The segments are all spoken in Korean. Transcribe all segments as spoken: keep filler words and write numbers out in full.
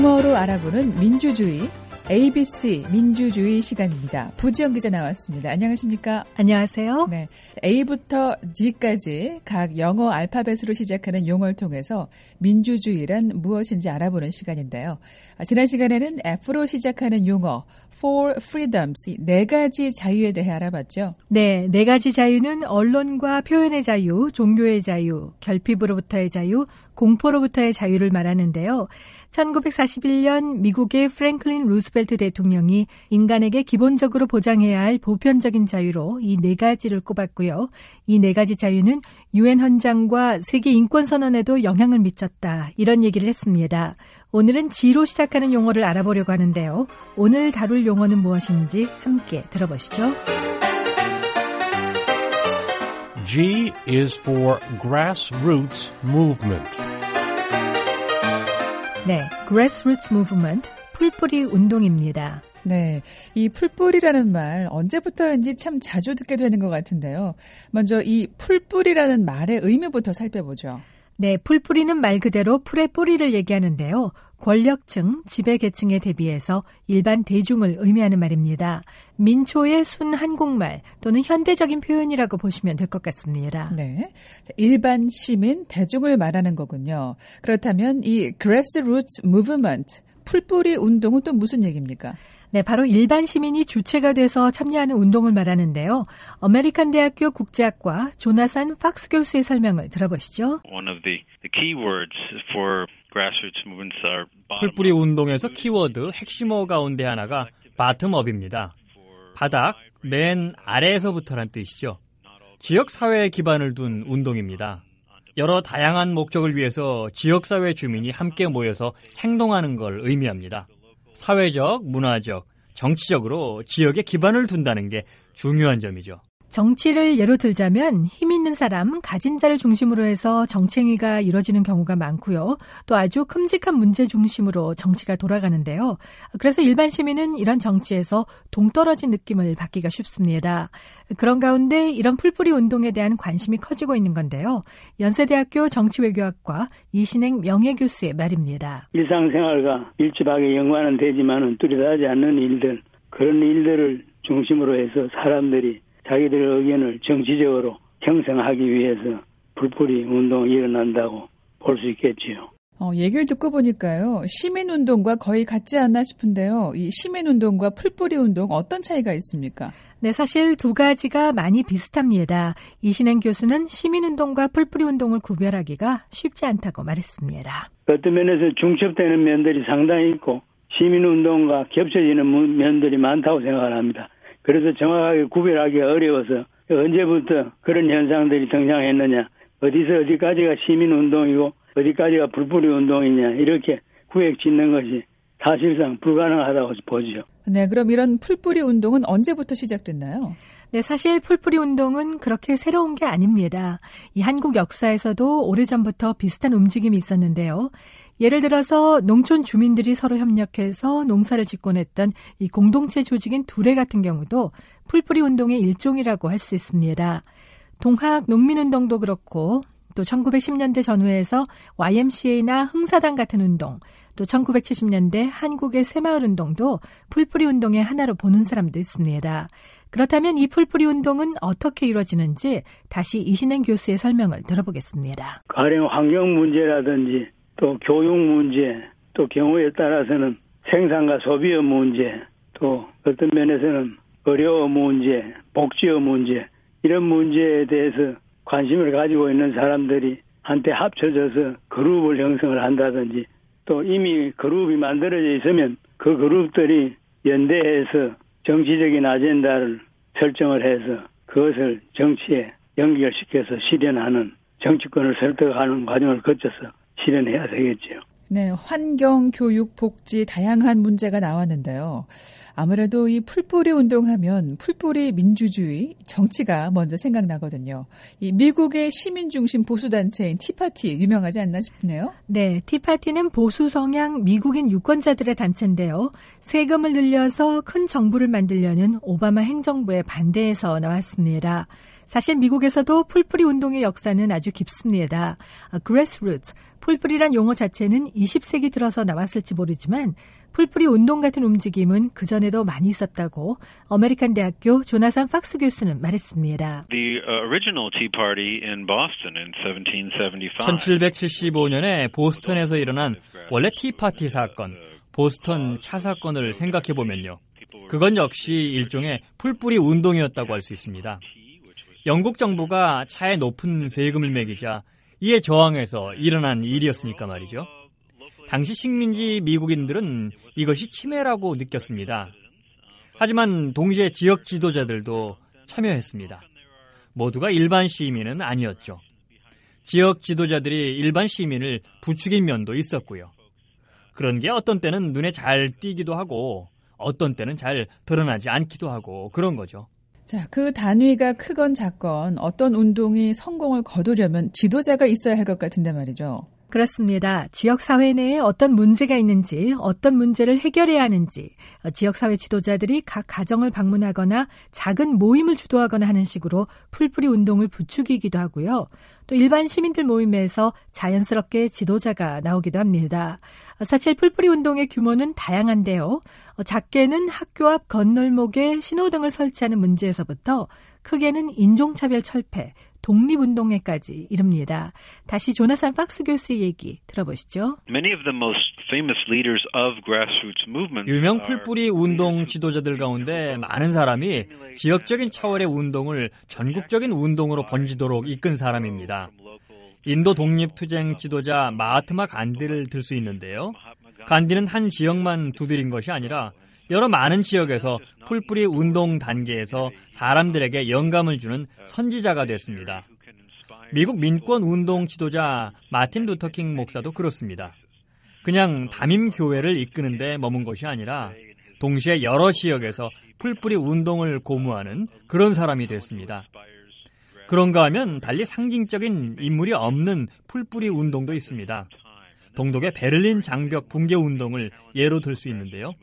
용어로 알아보는 민주주의, 에이비씨 민주주의 시간입니다. 부지영 기자 나왔습니다. 안녕하십니까? 안녕하세요. 네, A부터 G까지 각 영어 알파벳으로 시작하는 용어를 통해서 민주주의란 무엇인지 알아보는 시간인데요. 지난 시간에는 F로 시작하는 용어 Four Freedoms, 네 가지 자유에 대해 알아봤죠. 네, 네 가지 자유는 언론과 표현의 자유, 종교의 자유, 결핍으로부터의 자유, 공포로부터의 자유를 말하는데요. 천구백사십일 년 미국의 프랭클린 루스벨트 대통령이 인간에게 기본적으로 보장해야 할 보편적인 자유로 이 네 가지를 꼽았고요. 이 네 가지 자유는 유엔 헌장과 세계 인권선언에도 영향을 미쳤다. 이런 얘기를 했습니다. 오늘은 G로 시작하는 용어를 알아보려고 하는데요. 오늘 다룰 용어는 무엇인지 함께 들어보시죠. G is for grassroots movement. 네, grassroots movement, 풀뿌리 운동입니다. 네, 이 풀뿌리라는 말 언제부터인지 참 자주 듣게 되는 것 같은데요. 먼저 이 풀뿌리라는 말의 의미부터 살펴보죠. 네, 풀뿌리는 말 그대로 풀의 뿌리를 얘기하는데요. 권력층, 지배계층에 대비해서 일반 대중을 의미하는 말입니다. 민초의 순 한국말 또는 현대적인 표현이라고 보시면 될 것 같습니다. 네, 일반 시민, 대중을 말하는 거군요. 그렇다면 이 grassroots movement, 풀뿌리 운동은 또 무슨 얘기입니까? 네, 바로 일반 시민이 주체가 돼서 참여하는 운동을 말하는데요. 아메리칸 대학교 국제학과 조나산 팍스 교수의 설명을 들어보시죠. One of the, the key words for grassroots movements are 풀뿌리 운동에서 키워드 핵심어 가운데 하나가 바텀업입니다. 바닥, 맨 아래에서부터란 뜻이죠. 지역사회에 기반을 둔 운동입니다. 여러 다양한 목적을 위해서 지역사회 주민이 함께 모여서 행동하는 걸 의미합니다. 사회적, 문화적, 정치적으로 지역에 기반을 둔다는 게 중요한 점이죠. 정치를 예로 들자면 힘 있는 사람, 가진 자를 중심으로 해서 정치행위가 이루어지는 경우가 많고요. 또 아주 큼직한 문제 중심으로 정치가 돌아가는데요. 그래서 일반 시민은 이런 정치에서 동떨어진 느낌을 받기가 쉽습니다. 그런 가운데 이런 풀뿌리 운동에 대한 관심이 커지고 있는 건데요. 연세대학교 정치외교학과 이신행 명예교수의 말입니다. 일상생활과 밀접하게 연관은 되지만은 뚜렷하지 않는 일들, 그런 일들을 중심으로 해서 사람들이 자기들의 의견을 정치적으로 형성하기 위해서 풀뿌리 운동이 일어난다고 볼 수 있겠지요. 어, 얘기를 듣고 보니까요. 시민운동과 거의 같지 않나 싶은데요. 이 시민운동과 풀뿌리 운동 어떤 차이가 있습니까? 네, 사실 두 가지가 많이 비슷합니다. 이신행 교수는 시민운동과 풀뿌리 운동을 구별하기가 쉽지 않다고 말했습니다. 어떤 면에서 중첩되는 면들이 상당히 있고 시민운동과 겹쳐지는 면들이 많다고 생각을 합니다. 그래서 정확하게 구별하기가 어려워서 언제부터 그런 현상들이 등장했느냐, 어디서 어디까지가 시민운동이고 어디까지가 풀뿌리 운동이냐 이렇게 구획 짓는 것이 사실상 불가능하다고 보죠. 네, 그럼 이런 풀뿌리 운동은 언제부터 시작됐나요? 네, 사실 풀뿌리 운동은 그렇게 새로운 게 아닙니다. 이 한국 역사에서도 오래전부터 비슷한 움직임이 있었는데요. 예를 들어서 농촌 주민들이 서로 협력해서 농사를 짓곤 했던 이 공동체 조직인 두레 같은 경우도 풀뿌리 운동의 일종이라고 할 수 있습니다. 동학 농민운동도 그렇고 또 천구백십 년대 전후에서 와이엠씨에이나 흥사당 같은 운동, 또 천구백칠십 년대 한국의 새마을운동도 풀뿌리 운동의 하나로 보는 사람도 있습니다. 그렇다면 이 풀뿌리 운동은 어떻게 이루어지는지 다시 이신행 교수의 설명을 들어보겠습니다. 가령 환경 문제라든지 또 교육 문제, 또 경우에 따라서는 생산과 소비의 문제, 또 어떤 면에서는 의료 문제, 복지의 문제, 이런 문제에 대해서 관심을 가지고 있는 사람들이 한테 합쳐져서 그룹을 형성을 한다든지, 또 이미 그룹이 만들어져 있으면 그 그룹들이 연대해서 정치적인 아젠다를 설정을 해서 그것을 정치에 연결시켜서 실현하는, 정치권을 설득하는 과정을 거쳐서 실현해야 되겠죠. 네, 환경, 교육, 복지 다양한 문제가 나왔는데요. 아무래도 이 풀뿌리 운동하면 풀뿌리 민주주의, 정치가 먼저 생각나거든요. 이 미국의 시민 중심 보수단체인 티파티 유명하지 않나 싶네요. 네, 티파티는 보수 성향 미국인 유권자들의 단체인데요. 세금을 늘려서 큰 정부를 만들려는 오바마 행정부의 반대에서 나왔습니다. 사실 미국에서도 풀뿌리 운동의 역사는 아주 깊습니다. grassroots, 풀뿌리란 용어 자체는 이십 세기 들어서 나왔을지 모르지만 풀뿌리 운동 같은 움직임은 그전에도 많이 있었다고 아메리칸 대학교 조나산 팍스 교수는 말했습니다. The original Tea Party in Boston in seventeen seventy-five. 천칠백칠십오 년에 보스턴에서 일어난 원래 티파티 사건, 보스턴 차 사건을 생각해보면요. 그건 역시 일종의 풀뿌리 운동이었다고 할 수 있습니다. 영국 정부가 차에 높은 세금을 매기자 이에 저항해서 일어난 일이었으니까 말이죠. 당시 식민지 미국인들은 이것이 침해라고 느꼈습니다. 하지만 동시에 지역 지도자들도 참여했습니다. 모두가 일반 시민은 아니었죠. 지역 지도자들이 일반 시민을 부추긴 면도 있었고요. 그런 게 어떤 때는 눈에 잘 띄기도 하고 어떤 때는 잘 드러나지 않기도 하고 그런 거죠. 자, 그 단위가 크건 작건 어떤 운동이 성공을 거두려면 지도자가 있어야 할 것 같은데 말이죠. 그렇습니다. 지역사회 내에 어떤 문제가 있는지, 어떤 문제를 해결해야 하는지, 지역사회 지도자들이 각 가정을 방문하거나 작은 모임을 주도하거나 하는 식으로 풀뿌리 운동을 부추기기도 하고요. 또 일반 시민들 모임에서 자연스럽게 지도자가 나오기도 합니다. 사실 풀뿌리 운동의 규모는 다양한데요. 작게는 학교 앞 건널목에 신호등을 설치하는 문제에서부터 크게는 인종차별 철폐, 독립운동회까지 이릅니다. 다시 조나산 팍스 교수의 얘기 들어보시죠. Many of the most famous leaders of grassroots movements 유명 풀뿌리 운동 지도자들 가운데 많은 사람이 지역적인 차원의 운동을 전국적인 운동으로 번지도록 이끈 사람입니다. 인도 독립투쟁 지도자 마하트마 간디를 들 수 있는데요. 간디는 한 지역만 두드린 것이 아니라 여러 많은 지역에서 풀뿌리 운동 단계에서 사람들에게 영감을 주는 선지자가 됐습니다. 미국 민권 운동 지도자 마틴 루터킹 목사도 그렇습니다. 그냥 담임 교회를 이끄는 데 머문 것이 아니라 동시에 여러 지역에서 풀뿌리 운동을 고무하는 그런 사람이 됐습니다. 그런가 하면 달리 상징적인 인물이 없는 풀뿌리 운동도 있습니다. 동독의 베를린 장벽 붕괴 운동을 예로 들 수 있는데요.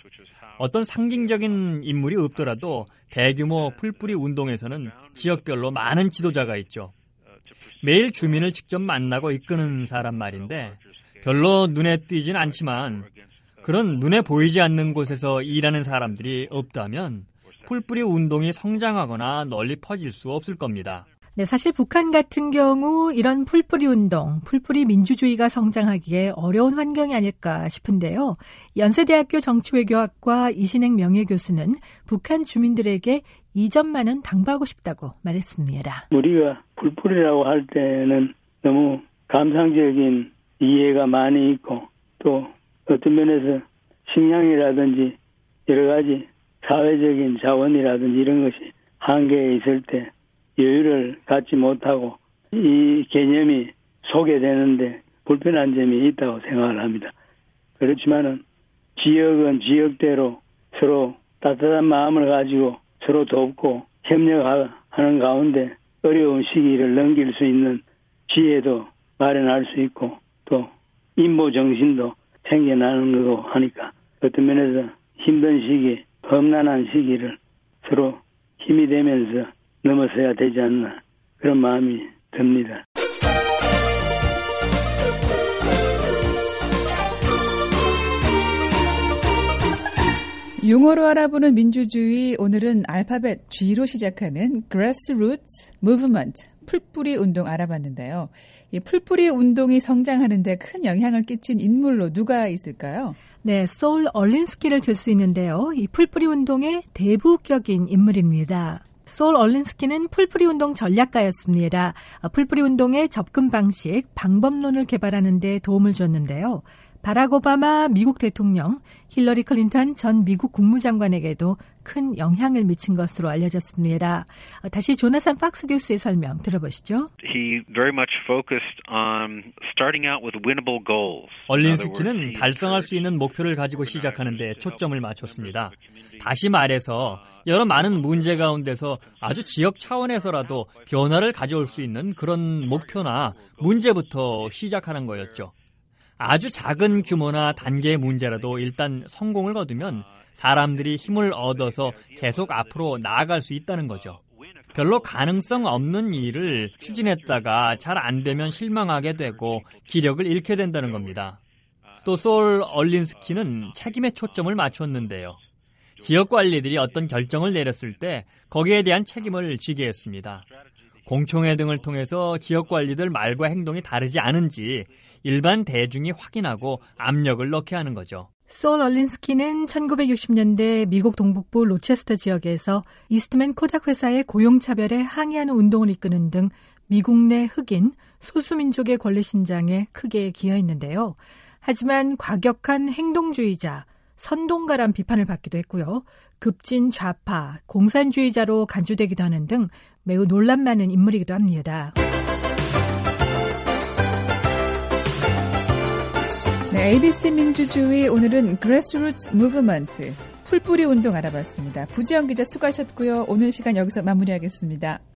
어떤 상징적인 인물이 없더라도 대규모 풀뿌리 운동에서는 지역별로 많은 지도자가 있죠. 매일 주민을 직접 만나고 이끄는 사람 말인데 별로 눈에 띄진 않지만 그런 눈에 보이지 않는 곳에서 일하는 사람들이 없다면 풀뿌리 운동이 성장하거나 널리 퍼질 수 없을 겁니다. 네, 사실 북한 같은 경우 이런 풀뿌리 운동, 풀뿌리 민주주의가 성장하기에 어려운 환경이 아닐까 싶은데요. 연세대학교 정치외교학과 이신행 명예교수는 북한 주민들에게 이 점만은 당부하고 싶다고 말했습니다. 우리가 풀뿌리라고 할 때는 너무 감상적인 이해가 많이 있고 또 어떤 면에서 식량이라든지 여러 가지 사회적인 자원이라든지 이런 것이 한계에 있을 때 여유를 갖지 못하고 이 개념이 소개되는데 불편한 점이 있다고 생각을 합니다. 그렇지만은 지역은 지역대로 서로 따뜻한 마음을 가지고 서로 돕고 협력하는 가운데 어려운 시기를 넘길 수 있는 지혜도 마련할 수 있고 또 인보 정신도 생겨나는 거고 하니까 어떤 면에서 힘든 시기, 험난한 시기를 서로 힘이 되면서 넘어서야 되지 않나 그런 마음이 듭니다. 용어로 알아보는 민주주의, 오늘은 알파벳 G로 시작하는 Grassroots Movement, 풀뿌리 운동 알아봤는데요. 이 풀뿌리 운동이 성장하는 데 큰 영향을 끼친 인물로 누가 있을까요? 네, 소울 얼린스키를 들 수 있는데요. 이 풀뿌리 운동의 대부격인 인물입니다. 소울 얼린스키는 풀뿌리 운동 전략가였습니다. 풀뿌리 운동의 접근 방식, 방법론을 개발하는 데 도움을 줬는데요. 바락 오바마 미국 대통령, 힐러리 클린턴 전 미국 국무장관에게도 큰 영향을 미친 것으로 알려졌습니다. 다시 조나산 팍스 교수의 설명 들어보시죠. He very much focused on starting out with winnable goals. 얼린스키는 달성할 수 있는 목표를 가지고 시작하는 데 초점을 맞췄습니다. 다시 말해서 여러 많은 문제 가운데서 아주 지역 차원에서라도 변화를 가져올 수 있는 그런 목표나 문제부터 시작하는 거였죠. 아주 작은 규모나 단계의 문제라도 일단 성공을 거두면 사람들이 힘을 얻어서 계속 앞으로 나아갈 수 있다는 거죠. 별로 가능성 없는 일을 추진했다가 잘 안 되면 실망하게 되고 기력을 잃게 된다는 겁니다. 또 솔 얼린스키는 책임에 초점을 맞췄는데요. 지역 관리들이 어떤 결정을 내렸을 때 거기에 대한 책임을 지게 했습니다. 공청회 등을 통해서 지역 관리들 말과 행동이 다르지 않은지 일반 대중이 확인하고 압력을 넣게 하는 거죠. 솔 얼린스키는 천구백육십 년대 미국 동북부 로체스터 지역에서 이스트맨 코닥 회사의 고용차별에 항의하는 운동을 이끄는 등 미국 내 흑인, 소수민족의 권리 신장에 크게 기여했는데요. 하지만 과격한 행동주의자, 선동가란 비판을 받기도 했고요. 급진 좌파, 공산주의자로 간주되기도 하는 등 매우 논란 많은 인물이기도 합니다. 네, 에이비씨 민주주의 오늘은 Grassroots Movement, 풀뿌리 운동 알아봤습니다. 부지영 기자 수고하셨고요. 오늘 시간 여기서 마무리하겠습니다.